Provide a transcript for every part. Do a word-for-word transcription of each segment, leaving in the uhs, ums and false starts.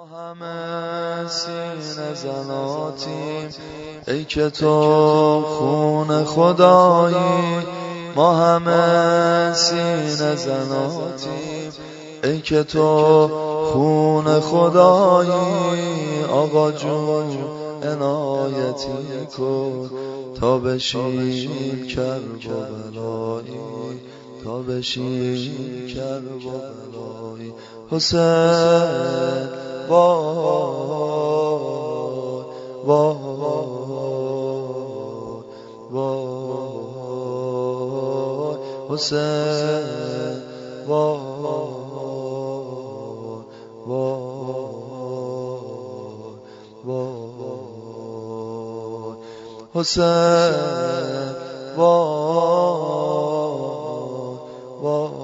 همه سینه زناتیم ای که تو خون خدایی، ما همه سینه زناتیم ای که تو خون خدایی. آقا جون عنایتی کن تا بشیم کرب و بلایی، تا بشیم کرب و بلایی. حسین وای وای وای حسین وای وای وای حسین وای وای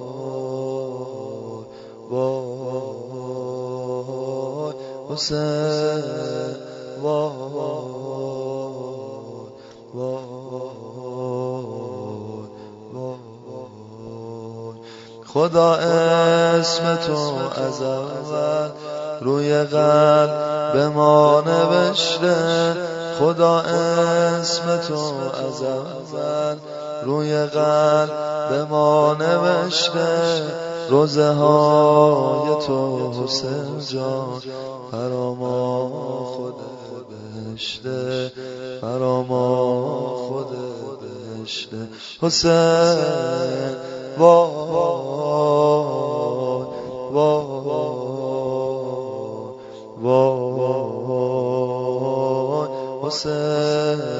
وای حسین وای وای وای. خدا اسم تو از اول روی قلب ما نوشته، خدا اسم تو از اول روی قلب ما نوشته. روزه های تو حسین جان برا ما خود بهشته، برا ما خود بهشته. حسین وای وای وای حسین